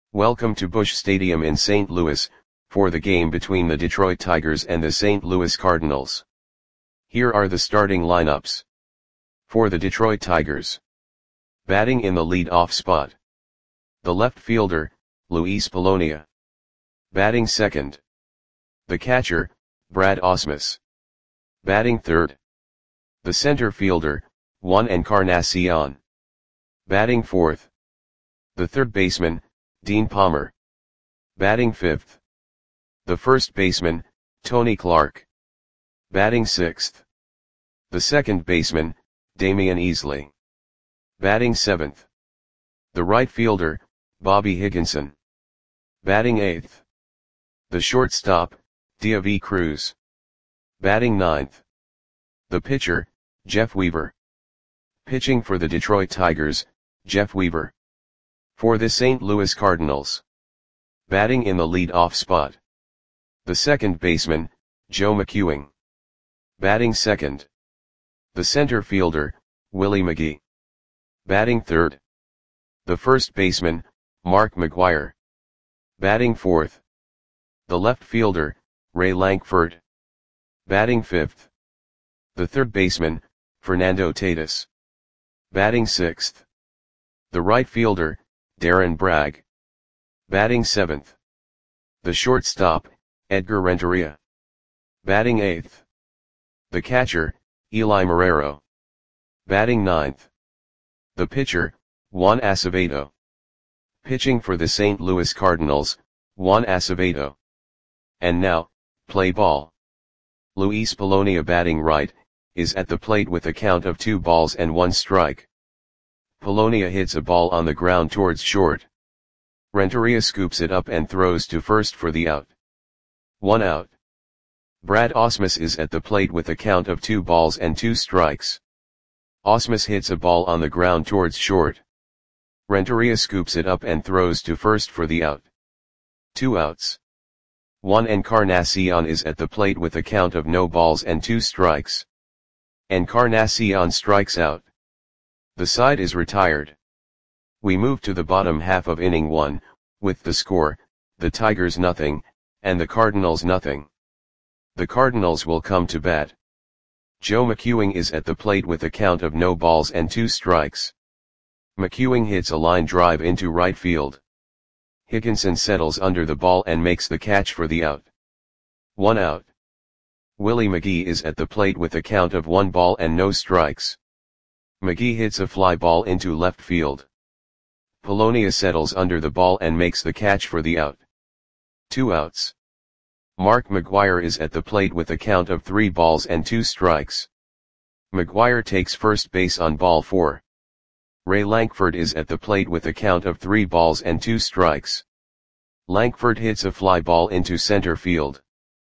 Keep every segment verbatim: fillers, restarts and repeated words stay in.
Welcome to Busch Stadium in Saint Louis, for the game between the Detroit Tigers and the Saint Louis Cardinals. Here are the starting lineups. For the Detroit Tigers. Batting in the lead-off spot. The left fielder, Luis Polonia. Batting second. The catcher, Brad Ausmus. Batting third. The center fielder, Juan Encarnacion. Batting fourth. The third baseman, Dean Palmer. Batting fifth. The first baseman, Tony Clark. Batting sixth. The second baseman, Damian Easley. Batting seventh. The right fielder, Bobby Higginson. Batting eighth. The shortstop, Diavy Cruz. Batting ninth. The pitcher, Jeff Weaver. Pitching for the Detroit Tigers, Jeff Weaver. For the Saint Louis Cardinals. Batting in the lead-off spot. The second baseman, Joe McEwing. Batting second. The center fielder, Willie McGee. Batting third. The first baseman, Mark McGwire. Batting fourth. The left fielder, Ray Lankford. Batting fifth. The third baseman, Fernando Tatis. Batting sixth. The right fielder, Darren Bragg. Batting seventh. The shortstop, Edgar Renteria. Batting eighth. The catcher, Eli Marrero. Batting ninth. The pitcher, Juan Acevedo. Pitching for the Saint Louis Cardinals, Juan Acevedo. And now, play ball. Luis Polonia batting right, is at the plate with a count of two balls and one strike. Polonia hits a ball on the ground towards short. Renteria scoops it up and throws to first for the out. One out. Brad Ausmus is at the plate with a count of two balls and two strikes. Ausmus hits a ball on the ground towards short. Renteria scoops it up and throws to first for the out. Two outs. Juan Encarnacion is at the plate with a count of no balls and two strikes. Encarnacion strikes out. The side is retired. We move to the bottom half of inning one, with the score, the Tigers nothing, and the Cardinals nothing. The Cardinals will come to bat. Joe McEwing is at the plate with a count of no balls and two strikes. McEwing hits a line drive into right field. Higginson settles under the ball and makes the catch for the out. One out. Willie McGee is at the plate with a count of one ball and no strikes. McGee hits a fly ball into left field. Polonia settles under the ball and makes the catch for the out. Two outs. Mark McGwire is at the plate with a count of three balls and two strikes. McGwire takes first base on ball four. Ray Lankford is at the plate with a count of three balls and two strikes. Lankford hits a fly ball into center field.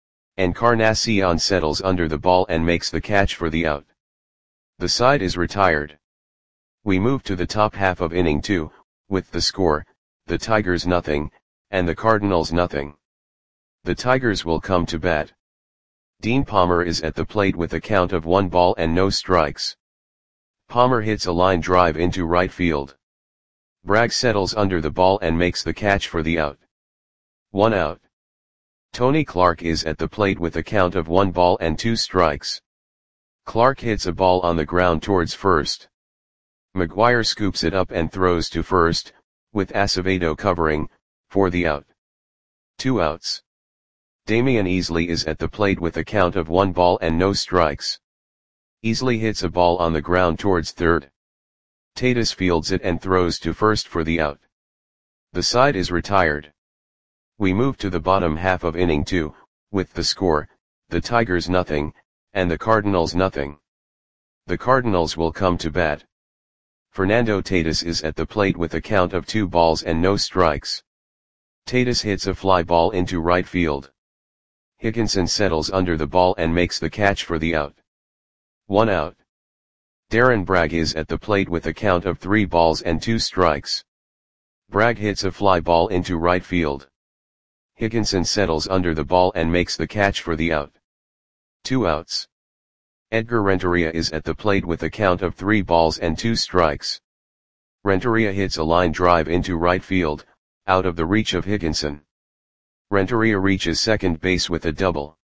Encarnacion settles under the ball and makes the catch for the out. The side is retired. We move to the top half of inning two, with the score, the Tigers nothing, and the Cardinals nothing. The Tigers will come to bat. Dean Palmer is at the plate with a count of one ball and no strikes. Palmer hits a line drive into right field. Bragg settles under the ball and makes the catch for the out. One out. Tony Clark is at the plate with a count of one ball and two strikes. Clark hits a ball on the ground towards first. McGwire scoops it up and throws to first, with Acevedo covering, for the out. Two outs. Damian Easley is at the plate with a count of one ball and no strikes. Easley hits a ball on the ground towards third. Tatis fields it and throws to first for the out. The side is retired. We move to the bottom half of inning two, with the score, the Tigers nothing, and the Cardinals nothing. The Cardinals will come to bat. Fernando Tatis is at the plate with a count of two balls and no strikes. Tatis hits a fly ball into right field. Higginson settles under the ball and makes the catch for the out. One out. Darren Bragg is at the plate with a count of three balls and two strikes. Bragg hits a fly ball into right field. Higginson settles under the ball and makes the catch for the out. Two outs. Edgar Renteria is at the plate with a count of three balls and two strikes. Renteria hits a line drive into right field, out of the reach of Higginson. Renteria reaches second base with a double.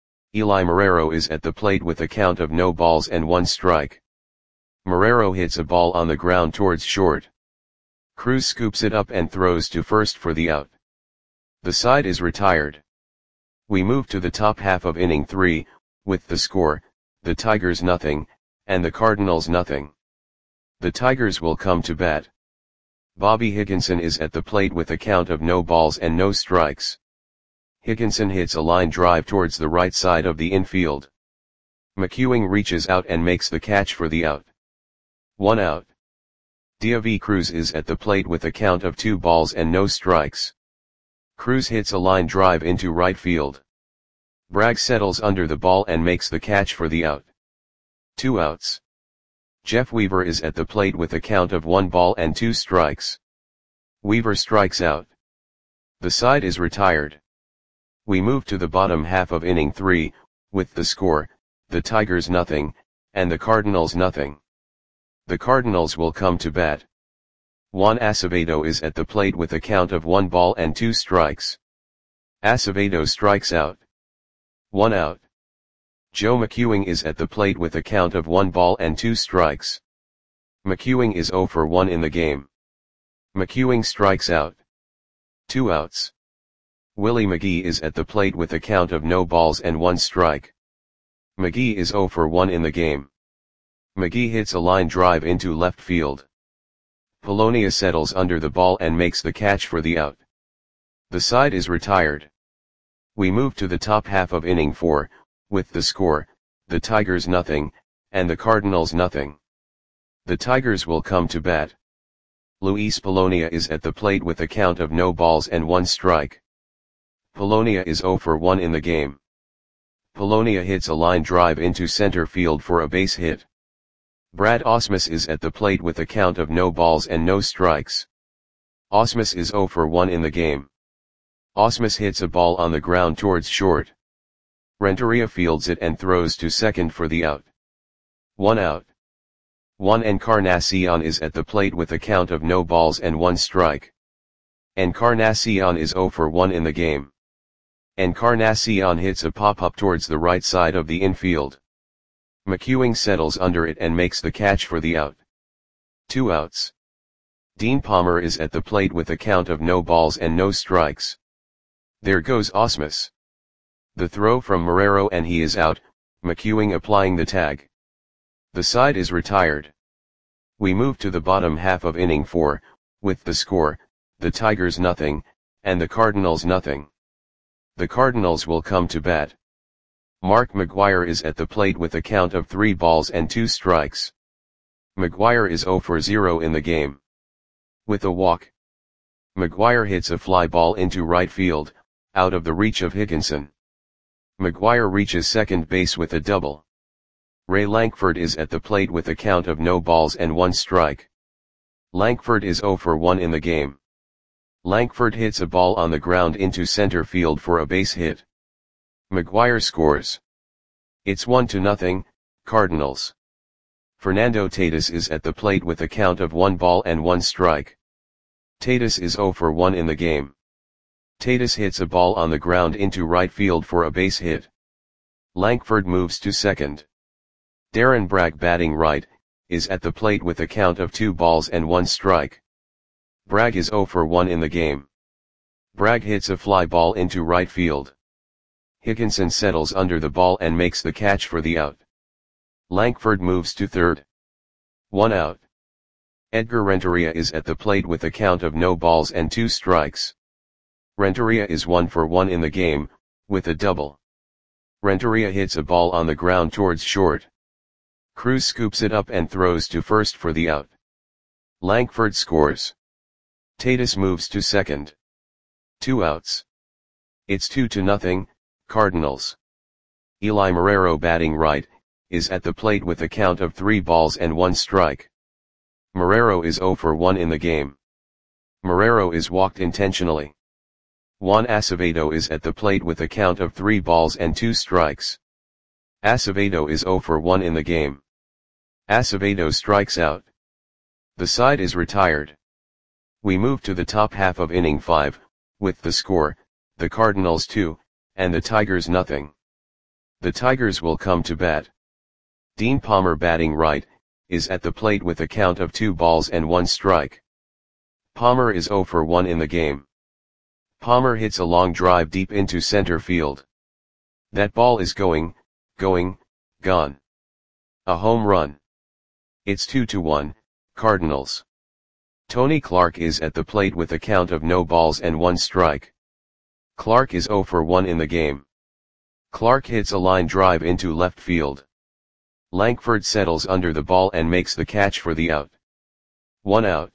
Eli Marrero is at the plate with a count of no balls and one strike. Marrero hits a ball on the ground towards short. Cruz scoops it up and throws to first for the out. The side is retired. We move to the top half of inning three, with the score, the Tigers nothing, and the Cardinals nothing. The Tigers will come to bat. Bobby Higginson is at the plate with a count of no balls and no strikes. Higginson hits a line drive towards the right side of the infield. McEwing reaches out and makes the catch for the out. One out. David Cruz is at the plate with a count of two balls and no strikes. Cruz hits a line drive into right field. Bragg settles under the ball and makes the catch for the out. Two outs. Jeff Weaver is at the plate with a count of one ball and two strikes. Weaver strikes out. The side is retired. We move to the bottom half of inning three, with the score, the Tigers nothing, and the Cardinals nothing. The Cardinals will come to bat. Juan Acevedo is at the plate with a count of one ball and two strikes. Acevedo strikes out. One out. Joe McEwing is at the plate with a count of one ball and two strikes. McEwing is zero for one in the game. McEwing strikes out. Two outs. Willie McGee is at the plate with a count of no balls and one strike. McGee is zero for one in the game. McGee hits a line drive into left field. Polonia settles under the ball and makes the catch for the out. The side is retired. We move to the top half of inning four, with the score, the Tigers nothing, and the Cardinals nothing. The Tigers will come to bat. Luis Polonia is at the plate with a count of no balls and one strike. Polonia is zero for one in the game. Polonia hits a line drive into center field for a base hit. Brad Ausmus is at the plate with a count of no balls and no strikes. Ausmus is zero for one in the game. Ausmus hits a ball on the ground towards short. Renteria fields it and throws to second for the out. One out. Juan Encarnacion is at the plate with a count of no balls and one strike. Encarnacion is zero for one in the game. Encarnacion hits a pop-up towards the right side of the infield. McEwing settles under it and makes the catch for the out. Two outs. Dean Palmer is at the plate with a count of no balls and no strikes. There goes Ausmus. The throw from Marrero and he is out, McEwing applying the tag. The side is retired. We move to the bottom half of inning four, with the score, the Tigers nothing, and the Cardinals nothing. The Cardinals will come to bat. Mark McGwire is at the plate with a count of three balls and two strikes. McGwire is zero for zero in the game. With a walk. McGwire hits a fly ball into right field, out of the reach of Higginson. McGwire reaches second base with a double. Ray Lankford is at the plate with a count of no balls and one strike. Lankford is zero for one in the game. Lankford hits a ball on the ground into center field for a base hit. McGwire scores. It's one to nothing, Cardinals. Fernando Tatis is at the plate with a count of one ball and one strike. Tatis is zero for one in the game. Tatis hits a ball on the ground into right field for a base hit. Lankford moves to second. Darren Bragg batting right, is at the plate with a count of two balls and one strike. Bragg is zero for one in the game. Bragg hits a fly ball into right field. Higginson settles under the ball and makes the catch for the out. Lankford moves to third. One out. Edgar Renteria is at the plate with a count of no balls and two strikes. Renteria is one for one in the game, with a double. Renteria hits a ball on the ground towards short. Cruz scoops it up and throws to first for the out. Lankford scores. Tatis moves to second. Two outs. It's two to nothing, Cardinals. Eli Marrero batting right, is at the plate with a count of three balls and one strike. Marrero is zero for one in the game. Marrero is walked intentionally. Juan Acevedo is at the plate with a count of three balls and two strikes. Acevedo is zero for one in the game. Acevedo strikes out. The side is retired. We move to the top half of inning five, with the score, the Cardinals two, and the Tigers nothing. The Tigers will come to bat. Dean Palmer, batting right, is at the plate with a count of two balls and one strike. Palmer is oh for one in the game. Palmer hits a long drive deep into center field. That ball is going, going, gone. A home run. It's two to one, Cardinals. Tony Clark is at the plate with a count of no balls and one strike. Clark is oh for one in the game. Clark hits a line drive into left field. Lankford settles under the ball and makes the catch for the out. One out.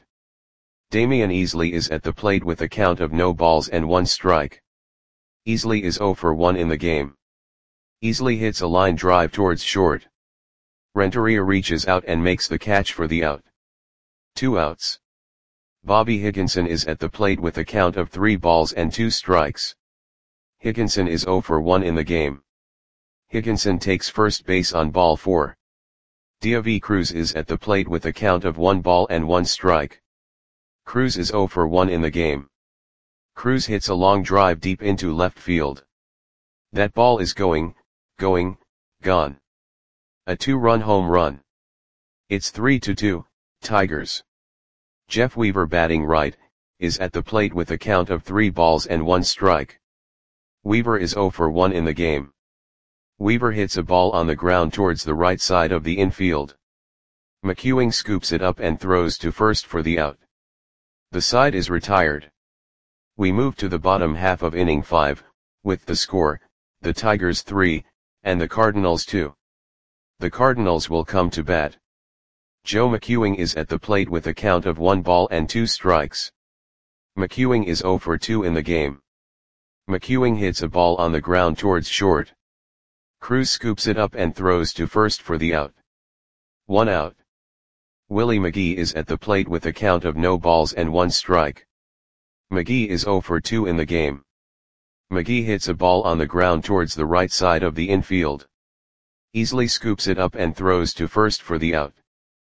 Damian Easley is at the plate with a count of no balls and one strike. Easley is oh for one in the game. Easley hits a line drive towards short. Renteria reaches out and makes the catch for the out. Two outs. Bobby Higginson is at the plate with a count of three balls and two strikes. Higginson is oh for one in the game. Higginson takes first base on ball four. Diavi Cruz is at the plate with a count of one ball and one strike. Cruz is oh for one in the game. Cruz hits a long drive deep into left field. That ball is going, going, gone. A two-run home run. It's three to two, Tigers. Jeff Weaver, batting right, is at the plate with a count of three balls and one strike. Weaver is oh for one in the game. Weaver hits a ball on the ground towards the right side of the infield. McEwing scoops it up and throws to first for the out. The side is retired. We move to the bottom half of inning five, with the score, the Tigers three, and the Cardinals two. The Cardinals will come to bat. Joe McEwing is at the plate with a count of one ball and two strikes. McEwing is oh for two in the game. McEwing hits a ball on the ground towards short. Cruz scoops it up and throws to first for the out. One out. Willie McGee is at the plate with a count of no balls and one strike. McGee is oh for two in the game. McGee hits a ball on the ground towards the right side of the infield. Easley scoops it up and throws to first for the out.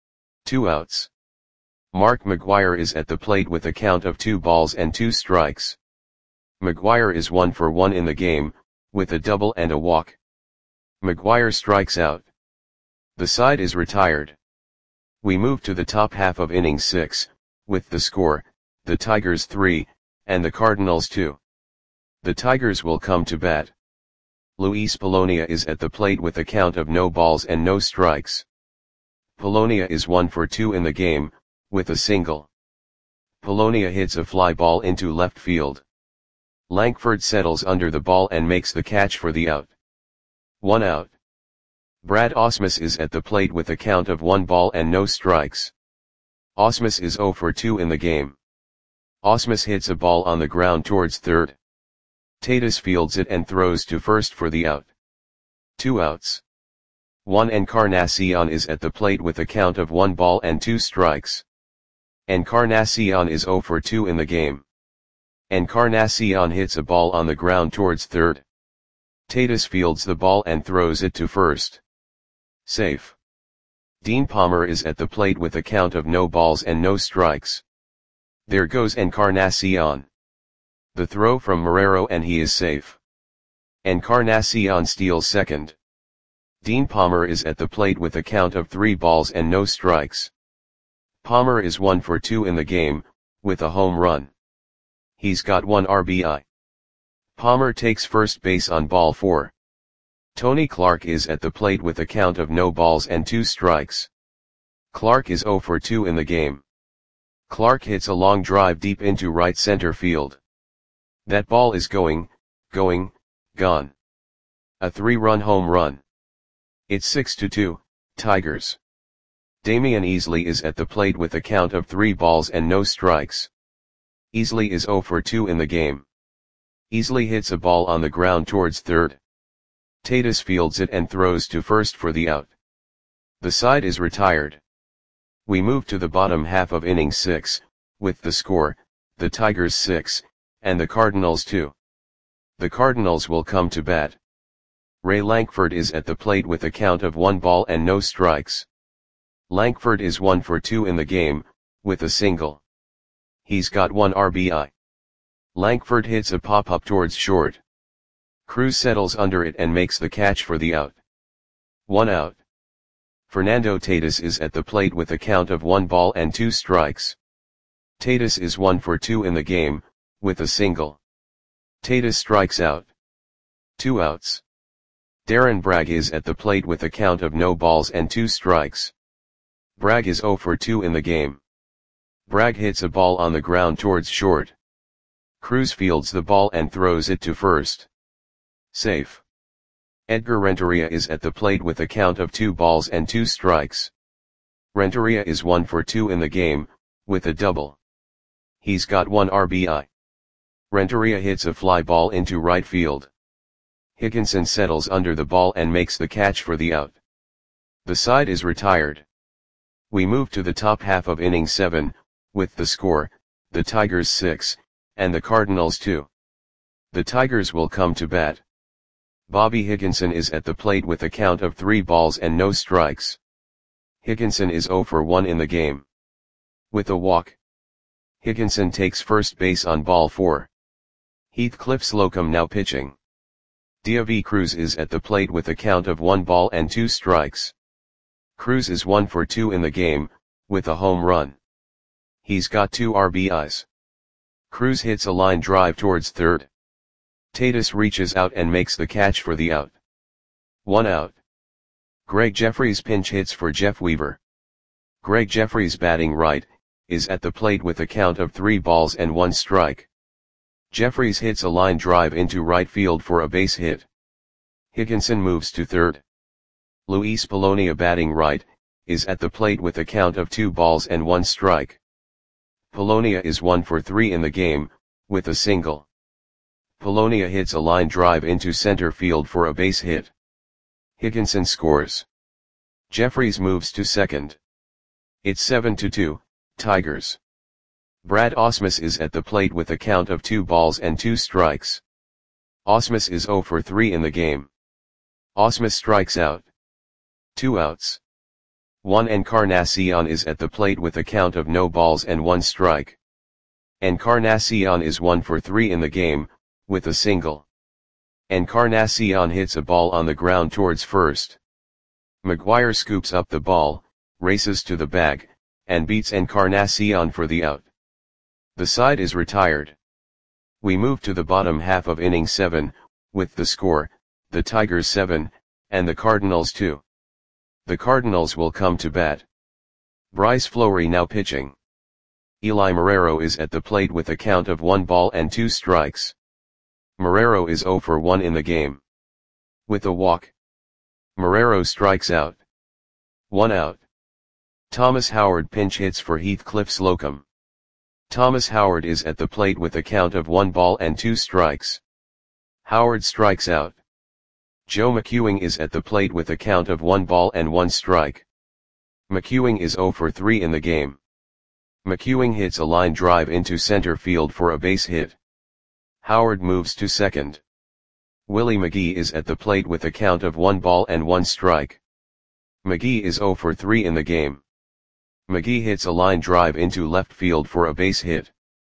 Two outs. Mark McGwire is at the plate with a count of two balls and two strikes. McGwire is one for one in the game, with a double and a walk. McGwire strikes out. The side is retired. We move to the top half of inning six, with the score, the Tigers three, and the Cardinals two. The Tigers will come to bat. Luis Polonia is at the plate with a count of no balls and no strikes. Polonia is one for two in the game, with a single. Polonia hits a fly ball into left field. Lankford settles under the ball and makes the catch for the out. One out. Brad Ausmus is at the plate with a count of one ball and no strikes. Ausmus is oh for two in the game. Ausmus hits a ball on the ground towards third. Tatis fields it and throws to first for the out. Two outs. Juan Encarnacion is at the plate with a count of one ball and two strikes. Encarnacion is oh for two in the game. Encarnacion hits a ball on the ground towards third. Tatis fields the ball and throws it to first. Safe. Dean Palmer is at the plate with a count of no balls and no strikes. There goes Encarnacion. The throw from Marrero and he is safe. Encarnacion steals second. Dean Palmer is at the plate with a count of three balls and no strikes. Palmer is one for two in the game, with a home run. He's got one R B I. Palmer takes first base on ball four. Tony Clark is at the plate with a count of no balls and two strikes. Clark is oh for two in the game. Clark hits a long drive deep into right center field. That ball is going, going, gone. A three-run home run. It's six to two, Tigers. Damian Easley is at the plate with a count of three balls and no strikes. Easley is oh for two in the game. Easley hits a ball on the ground towards third. Tatis fields it and throws to first for the out. The side is retired. We move to the bottom half of inning six, with the score, the Tigers six, and the Cardinals two. The Cardinals will come to bat. Ray Lankford is at the plate with a count of one ball and no strikes. Lankford is one for two in the game, with a single. He's got one R B I. Lankford hits a pop-up towards short. Cruz settles under it and makes the catch for the out. One out. Fernando Tatis is at the plate with a count of one ball and two strikes. Tatis is one for two in the game, with a single. Tatis strikes out. Two outs. Darren Bragg is at the plate with a count of no balls and two strikes. Bragg is zero for two in the game. Bragg hits a ball on the ground towards short. Cruz fields the ball and throws it to first. Safe. Edgar Renteria is at the plate with a count of two balls and two strikes. Renteria is one for two in the game, with a double. He's got one R B I. Renteria hits a fly ball into right field. Higginson settles under the ball and makes the catch for the out. The side is retired. We move to the top half of inning seven, with the score, the Tigers six, and the Cardinals two. The Tigers will come to bat. Bobby Higginson is at the plate with a count of three balls and no strikes. Higginson is zero for one in the game. With a walk. Higginson takes first base on ball four. Heathcliff Slocum now pitching. David Cruz is at the plate with a count of one ball and two strikes. Cruz is one for two in the game, with a home run. He's got two R B Is. Cruz hits a line drive towards third. Tatis reaches out and makes the catch for the out. One out. Greg Jeffries pinch hits for Jeff Weaver. Greg Jeffries, batting right, is at the plate with a count of three balls and one strike. Jeffries hits a line drive into right field for a base hit. Higginson moves to third. Luis Polonia, batting right, is at the plate with a count of two balls and one strike. Polonia is one for three in the game, with a single. Polonia hits a line drive into center field for a base hit. Higginson scores. Jeffries moves to second. It's seven to two, Tigers. Brad Ausmus is at the plate with a count of two balls and two strikes. Ausmus is zero for three in the game. Ausmus strikes out. Two outs. Juan Encarnacion is at the plate with a count of no balls and one strike. Encarnacion is one for three in the game, with a single. Encarnacion hits a ball on the ground towards first. McGuire scoops up the ball, races to the bag, and beats Encarnacion for the out. The side is retired. We move to the bottom half of inning seven, with the score, the Tigers seven, and the Cardinals two. The Cardinals will come to bat. Bryce Fleury now pitching. Eli Marrero is at the plate with a count of one ball and two strikes. Marrero is zero for one in the game. With a walk. Marrero strikes out. One out. Thomas Howard pinch hits for Heathcliff Slocum. Thomas Howard is at the plate with a count of one ball and two strikes. Howard strikes out. Joe McEwing is at the plate with a count of one ball and one strike. McEwing is zero for three in the game. McEwing hits a line drive into center field for a base hit. Howard moves to second. Willie McGee is at the plate with a count of one ball and one strike. McGee is zero for three in the game. McGee hits a line drive into left field for a base hit.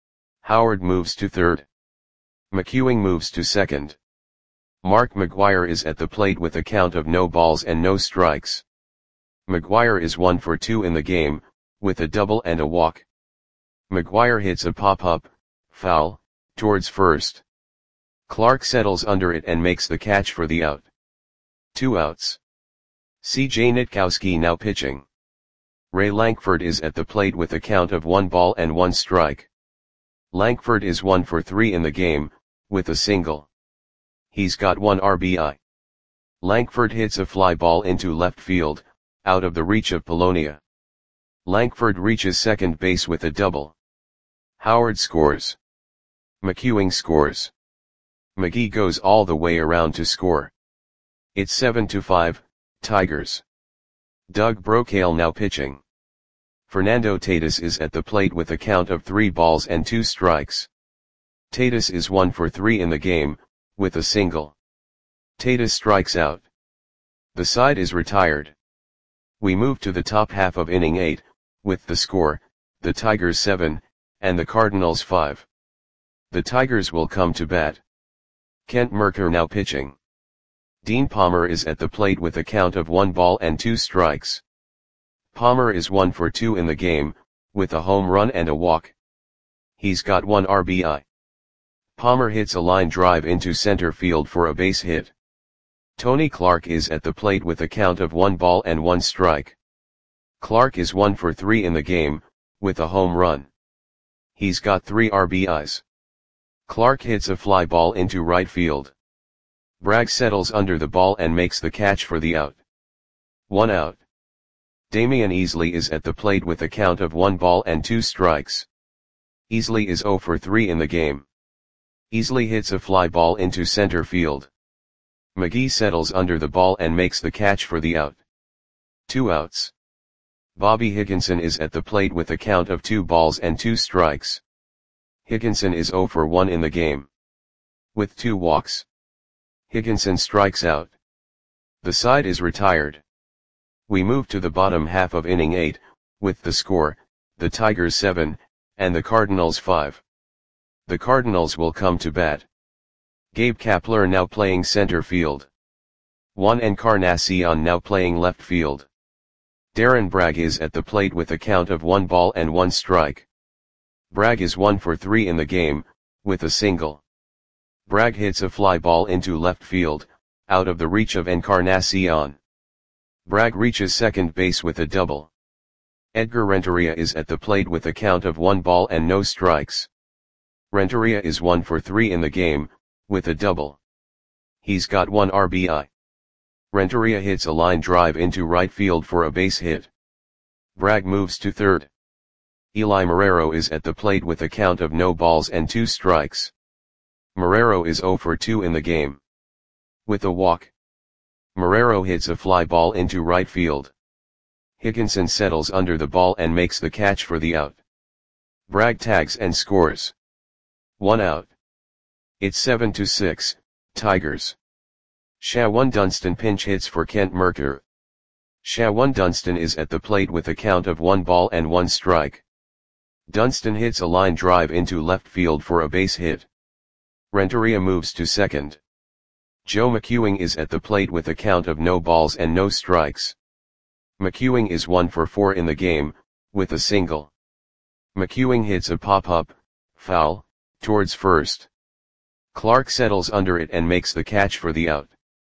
Howard moves to third. McEwing moves to second. Mark McGuire is at the plate with a count of no balls and no strikes. McGuire is one for two in the game, with a double and a walk. McGuire hits a pop-up, foul, towards first. Clark settles under it and makes the catch for the out. Two outs. C J Nitkowski now pitching. Ray Lankford is at the plate with a count of one ball and one strike. Lankford is one for three in the game, with a single. He's got one R B I. Lankford hits a fly ball into left field, out of the reach of Polonia. Lankford reaches second base with a double. Howard scores. McEwing scores. McGee goes all the way around to score. It's seven to five, Tigers. Doug Brocail now pitching. Fernando Tatis is at the plate with a count of three balls and two strikes. Tatis is one for three in the game, with a single. Tatis strikes out. The side is retired. We move to the top half of inning eight, with the score, the Tigers seven, and the Cardinals five. The Tigers will come to bat. Kent Mercker now pitching. Dean Palmer is at the plate with a count of one ball and two strikes. Palmer is one for two in the game, with a home run and a walk. He's got one R B I. Palmer hits a line drive into center field for a base hit. Tony Clark is at the plate with a count of one ball and one strike. Clark is one for three in the game, with a home run. He's got three R B Is. Clark hits a fly ball into right field. Bragg settles under the ball and makes the catch for the out. One out. Damian Easley is at the plate with a count of one ball and two strikes. Easley is zero for three in the game. Easley hits a fly ball into center field. McGee settles under the ball and makes the catch for the out. Two outs. Bobby Higginson is at the plate with a count of two balls and two strikes. Higginson is zero for one in the game. With two walks. Higginson strikes out. The side is retired. We move to the bottom half of inning eight, with the score, the Tigers seven, and the Cardinals five. The Cardinals will come to bat. Gabe Kapler now playing center field. Juan Encarnacion now playing left field. Darren Bragg is at the plate with a count of one ball and one strike. Bragg is one for three in the game, with a single. Bragg hits a fly ball into left field, out of the reach of Encarnacion. Bragg reaches second base with a double. Edgar Renteria is at the plate with a count of one ball and no strikes. Renteria is one for three in the game, with a double. He's got one R B I. Renteria hits a line drive into right field for a base hit. Bragg moves to third. Eli Marrero is at the plate with a count of no balls and two strikes. Marrero is zero for two in the game. With a walk. Marrero hits a fly ball into right field. Higginson settles under the ball and makes the catch for the out. Bragg tags and scores. One out. It's seven to six, Tigers. Shawan Dunston pinch hits for Kent Mercker. Shawan Dunston is at the plate with a count of one ball and one strike. Dunston hits a line drive into left field for a base hit. Renteria moves to second. Joe McEwing is at the plate with a count of no balls and no strikes. McEwing is one for four in the game, with a single. McEwing hits a pop-up, foul, towards first. Clark settles under it and makes the catch for the out.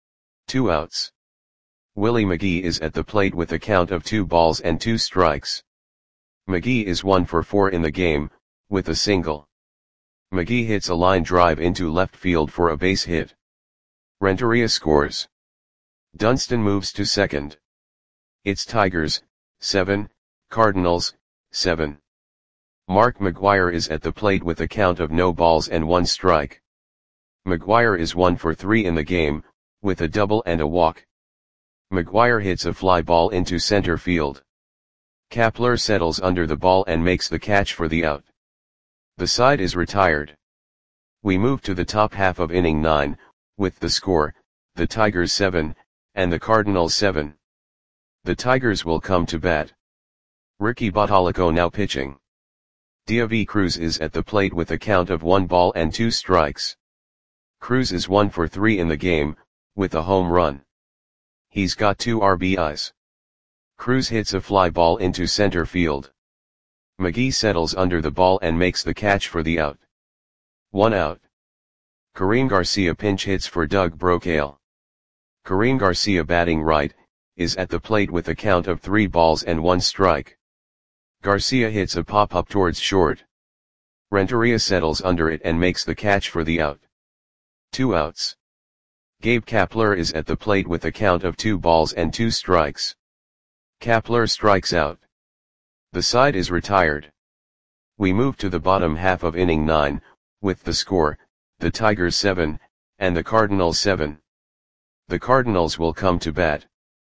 Two outs. Willie McGee is at the plate with a count of two balls and two strikes. McGee is one for four in the game, with a single. McGee hits a line drive into left field for a base hit. Renteria scores. Dunston moves to second. It's Tigers, seven, Cardinals, seven. Mark McGwire is at the plate with a count of no balls and one strike. McGwire is one for three in the game, with a double and a walk. McGwire hits a fly ball into center field. Kapler settles under the ball and makes the catch for the out. The side is retired. We move to the top half of inning nine, with the score, the Tigers seven, and the Cardinals seven. The Tigers will come to bat. Ricky Bottalico now pitching. Diavi Cruz is at the plate with a count of one ball and two strikes. Cruz is one for three in the game, with a home run. He's got two R B Is. Cruz hits a fly ball into center field. McGee settles under the ball and makes the catch for the out. One out. Kareem Garcia pinch hits for Doug Brocail. Kareem Garcia batting right, is at the plate with a count of three balls and one strike. Garcia hits a pop-up towards short. Renteria settles under it and makes the catch for the out. Two outs. Gabe Kapler is at the plate with a count of two balls and two strikes. Kapler strikes out. The side is retired. We move to the bottom half of inning nine, with the score, the Tigers seven, and the Cardinals seven. The Cardinals will come to bat.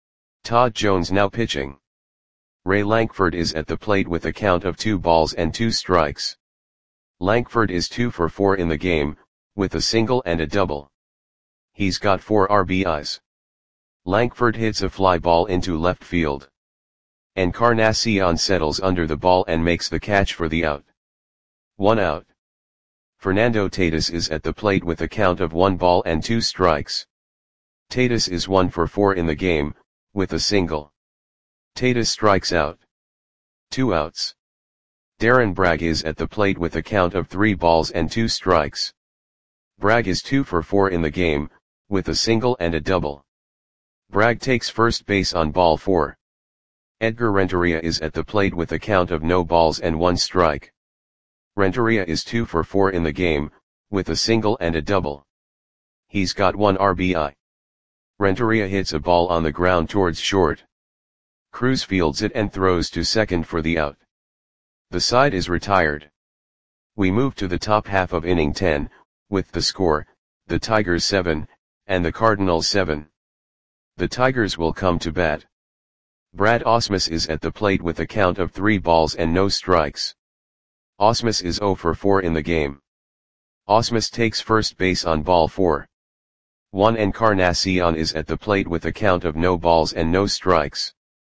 Todd Jones now pitching. Ray Lankford is at the plate with a count of two balls and two strikes. Lankford is two for four in the game, with a single and a double. He's got four R B Is. Lankford hits a fly ball into left field. Encarnacion settles under the ball and makes the catch for the out. One out. Fernando Tatis is at the plate with a count of one ball and two strikes. Tatis is one for four in the game, with a single. Tatis strikes out. Two outs. Darren Bragg is at the plate with a count of three balls and two strikes. Bragg is two for four in the game, with a single and a double. Bragg takes first base on ball four. Edgar Renteria is at the plate with a count of no balls and one strike. Renteria is two for four in the game, with a single and a double. He's got one R B I. Renteria hits a ball on the ground towards short. Cruz fields it and throws to second for the out. The side is retired. We move to the top half of inning ten, with the score, the Tigers seven, and the Cardinals seven. The Tigers will come to bat. Brad Ausmus is at the plate with a count of three balls and no strikes. Ausmus is zero for four in the game. Ausmus takes first base on ball four. Juan Encarnacion is at the plate with a count of no balls and no strikes.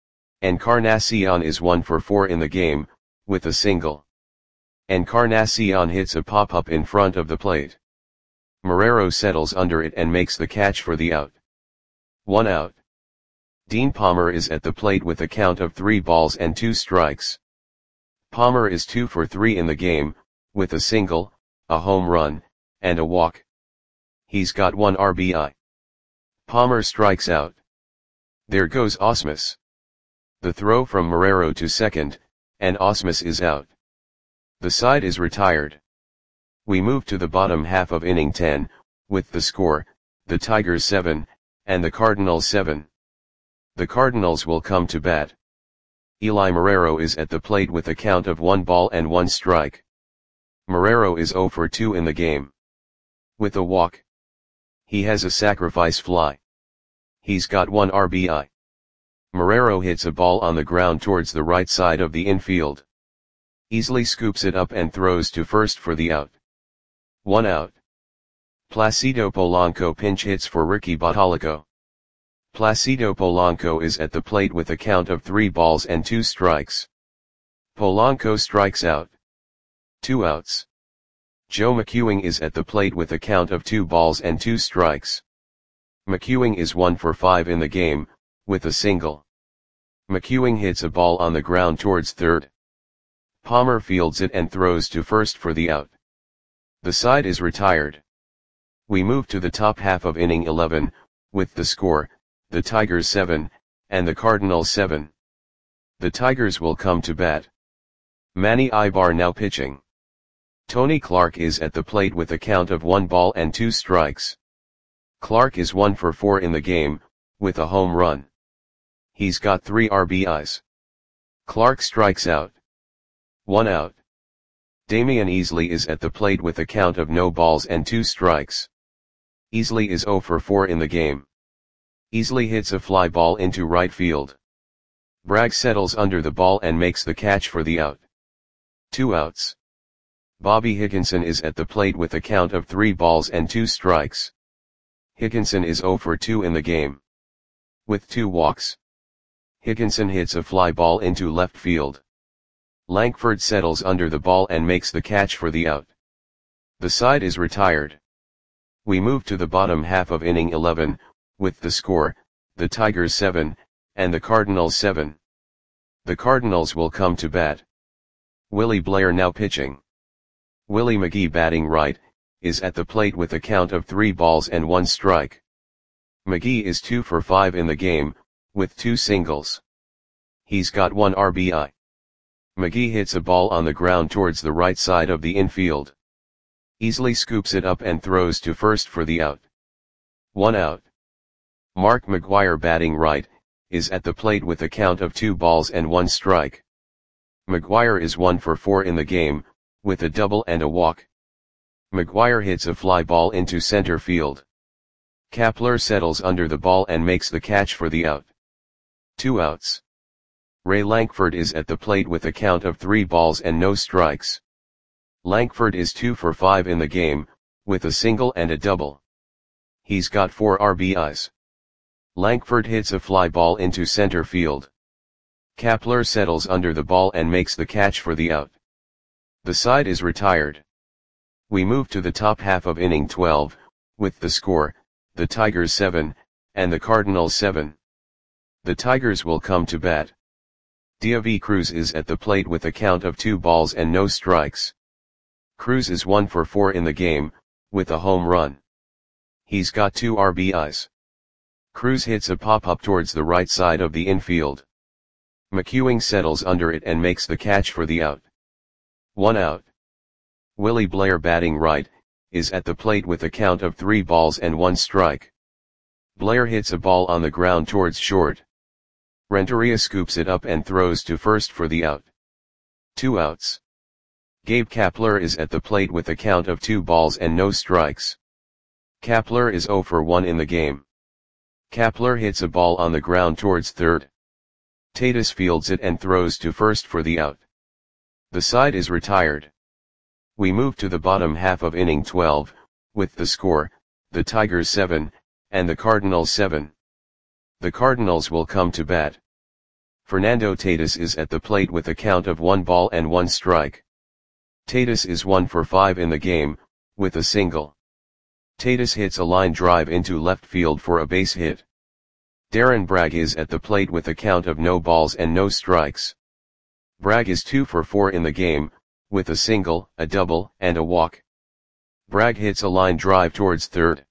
Encarnacion is one for four in the game, with a single. Encarnacion hits a pop-up in front of the plate. Marrero settles under it and makes the catch for the out. One out. Dean Palmer is at the plate with a count of three balls and two strikes. Palmer is two for three in the game, with a single, a home run, and a walk. He's got one R B I. Palmer strikes out. There goes Ausmus. The throw from Marrero to second, and Ausmus is out. The side is retired. We move to the bottom half of inning ten, with the score, the Tigers seven, and the Cardinals seven. The Cardinals will come to bat. Eli Marrero is at the plate with a count of one ball and one strike. Marrero is zero for two in the game. With a walk. He has a sacrifice fly. He's got one R B I. Marrero hits a ball on the ground towards the right side of the infield. Easily scoops it up and throws to first for the out. One out. Placido Polanco pinch hits for Ricky Bottalico. Placido Polanco is at the plate with a count of three balls and two strikes. Polanco strikes out. Two outs. Joe McEwing is at the plate with a count of two balls and two strikes. McEwing is one for five in the game, with a single. McEwing hits a ball on the ground towards third. Palmer fields it and throws to first for the out. The side is retired. We move to the top half of inning eleven, with the score, the Tigers seven, and the Cardinals seven. The Tigers will come to bat. Manny Ibar now pitching. Tony Clark is at the plate with a count of one ball and two strikes. Clark is one for four in the game, with a home run. He's got three R B Is. Clark strikes out. One out. Damian Easley is at the plate with a count of no balls and two strikes. Easley is zero for four in the game. Easley hits a fly ball into right field. Bragg settles under the ball and makes the catch for the out. Two outs. Bobby Higginson is at the plate with a count of three balls and two strikes. Higginson is zero for two in the game. With two walks. Higginson hits a fly ball into left field. Langford settles under the ball and makes the catch for the out. The side is retired. We move to the bottom half of inning eleven, with the score, the Tigers seven, and the Cardinals seven. The Cardinals will come to bat. Willie Blair now pitching. Willie McGee batting right, is at the plate with a count of three balls and one strike. McGee is two for five in the game, with two singles. He's got one R B I. McGee hits a ball on the ground towards the right side of the infield. Easily scoops it up and throws to first for the out. One out. Mark McGwire batting right, is at the plate with a count of two balls and one strike. McGwire is one for four in the game, with a double and a walk. McGwire hits a fly ball into center field. Kapler settles under the ball and makes the catch for the out. Two outs. Ray Lankford is at the plate with a count of three balls and no strikes. Lankford is two for five in the game, with a single and a double. He's got four R B Is. Lankford hits a fly ball into center field. Kapler settles under the ball and makes the catch for the out. The side is retired. We move to the top half of inning twelve, with the score, the Tigers seven, and the Cardinals seven. The Tigers will come to bat. David Cruz is at the plate with a count of two balls and no strikes. Cruz is one for four in the game, with a home run. He's got two R B Is. Cruz hits a pop-up towards the right side of the infield. McEwing settles under it and makes the catch for the out. One out. Willie Blair, batting right, is at the plate with a count of three balls and one strike. Blair hits a ball on the ground towards short. Renteria scoops it up and throws to first for the out. Two outs. Gabe Kapler is at the plate with a count of two balls and no strikes. Kapler is zero for one in the game. Kapler hits a ball on the ground towards third. Tatis fields it and throws to first for the out. The side is retired. We move to the bottom half of inning twelve, with the score, the Tigers seven, and the Cardinals seven. The Cardinals will come to bat. Fernando Tatis is at the plate with a count of one ball and one strike. Tatis is one for five in the game, with a single. Tatis hits a line drive into left field for a base hit. Darren Bragg is at the plate with a count of no balls and no strikes. Bragg is two for four in the game, with a single, a double, and a walk. Bragg hits a line drive towards third.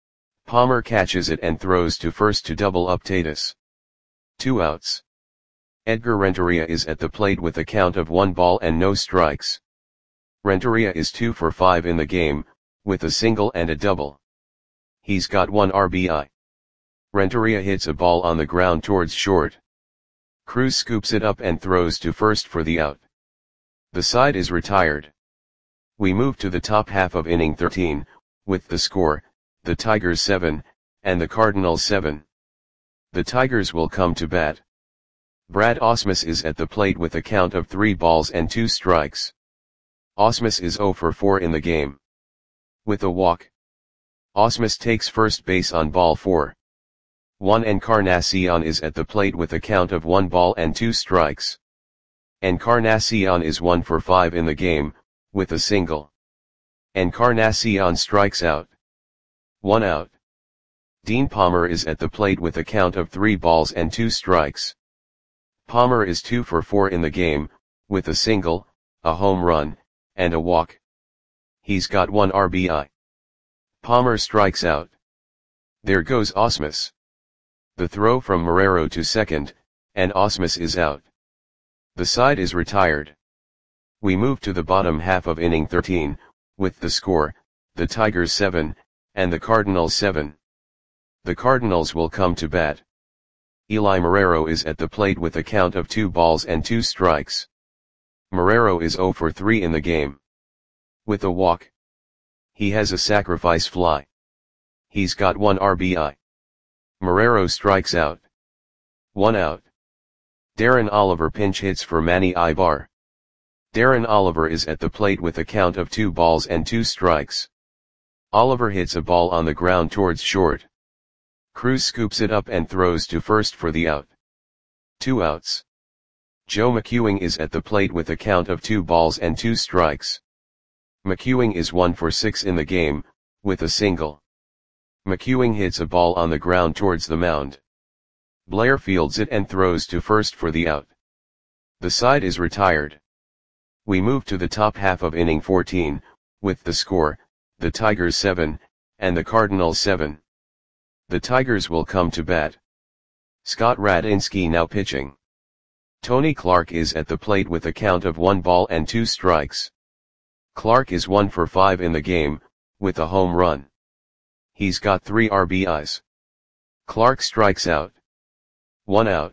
Palmer catches it and throws to first to double up Tatis. Two outs. Edgar Renteria is at the plate with a count of one ball and no strikes. Renteria is two for five in the game, with a single and a double. He's got one R B I. Renteria hits a ball on the ground towards short. Cruz scoops it up and throws to first for the out. The side is retired. We move to the top half of inning thirteen, with the score, the Tigers seven, and the Cardinals seven. The Tigers will come to bat. Brad Ausmus is at the plate with a count of three balls and two strikes. Ausmus is zero for four in the game. With a walk. Ausmus takes first base on ball four. Juan Encarnacion is at the plate with a count of one ball and two strikes. Encarnacion is one for five in the game, with a single. Encarnacion strikes out. One out. Dean Palmer is at the plate with a count of three balls and two strikes. Palmer is two for four in the game, with a single, a home run, and a walk. He's got one R B I. Palmer strikes out. There goes Ausmus. The throw from Marrero to second, and Ausmus is out. The side is retired. We move to the bottom half of inning thirteen, with the score, the Tigers seven, and the Cardinals seven. The Cardinals will come to bat. Eli Marrero is at the plate with a count of two balls and two strikes. Marrero is zero for three in the game. With a walk. He has a sacrifice fly. He's got one R B I. Marrero strikes out. One out. Darren Oliver pinch hits for Manny Ibar. Darren Oliver is at the plate with a count of two balls and two strikes. Oliver hits a ball on the ground towards short. Cruz scoops it up and throws to first for the out. Two outs. Joe McEwing is at the plate with a count of two balls and two strikes. McEwing is one for six in the game, with a single. McEwing hits a ball on the ground towards the mound. Blair fields it and throws to first for the out. The side is retired. We move to the top half of inning fourteen, with the score, the Tigers seven, and the Cardinals seven. The Tigers will come to bat. Scott Radinsky now pitching. Tony Clark is at the plate with a count of one ball and two strikes. Clark is one for five in the game, with a home run. He's got three R B Is. Clark strikes out. One out.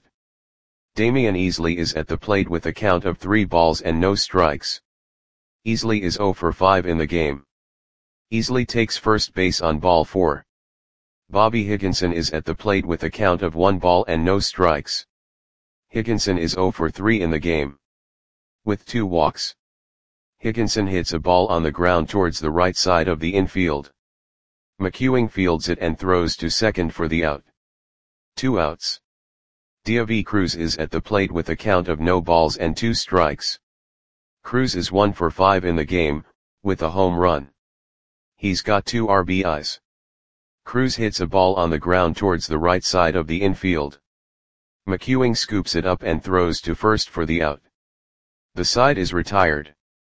Damian Easley is at the plate with a count of three balls and no strikes. Easley is zero for five in the game. Easley takes first base on ball four. Bobby Higginson is at the plate with a count of one ball and no strikes. Higginson is zero for three in the game. With two walks. Higginson hits a ball on the ground towards the right side of the infield. McEwing fields it and throws to second for the out. Two outs. David Cruz is at the plate with a count of no balls and two strikes. Cruz is one for five in the game, with a home run. He's got two R B Is. Cruz hits a ball on the ground towards the right side of the infield. McEwing scoops it up and throws to first for the out. The side is retired.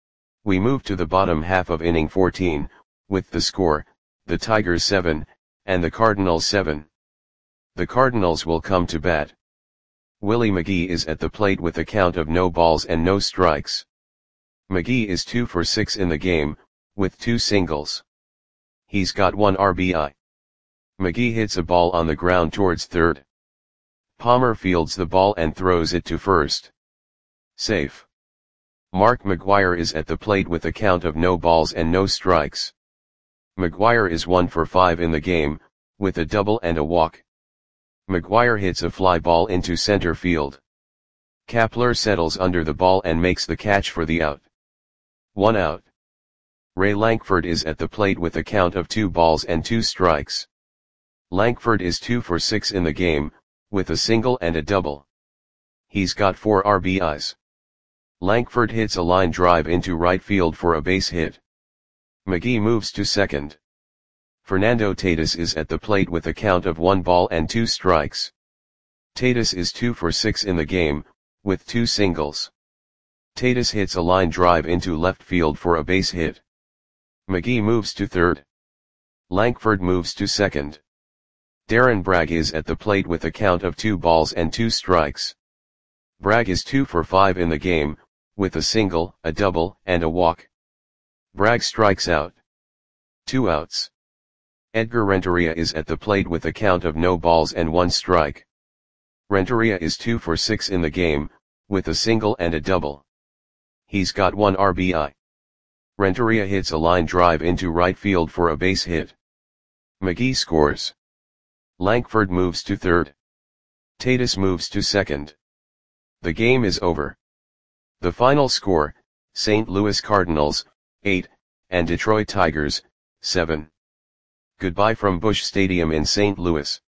We move to the bottom half of inning fourteen, with the score, the Tigers seven, and the Cardinals seven. The Cardinals will come to bat. Willie McGee is at the plate with a count of no balls and no strikes. McGee is two for six in the game, with two singles. He's got one R B I. McGee hits a ball on the ground towards third. Palmer fields the ball and throws it to first. Safe. Mark McGwire is at the plate with a count of no balls and no strikes. McGwire is one for five in the game, with a double and a walk. McGwire hits a fly ball into center field. Kapler settles under the ball and makes the catch for the out. One out. Ray Lankford is at the plate with a count of two balls and two strikes. Lankford is two for six in the game, with a single and a double. He's got four R B Is. Lankford hits a line drive into right field for a base hit. McGee moves to second. Fernando Tatis is at the plate with a count of one ball and two strikes. Tatis is two for six in the game, with two singles. Tatis hits a line drive into left field for a base hit. McGee moves to third. Lankford moves to second. Darren Bragg is at the plate with a count of two balls and two strikes. Bragg is two for five in the game, with a single, a double, and a walk. Bragg strikes out. Two outs. Edgar Renteria is at the plate with a count of no balls and one strike. Renteria is two for six in the game, with a single and a double. He's got one R B I. Renteria hits a line drive into right field for a base hit. McGee scores. Lankford moves to third. Tatis moves to second. The game is over. The final score, Saint Louis Cardinals, eight, and Detroit Tigers, seven. Goodbye from Busch Stadium in Saint Louis.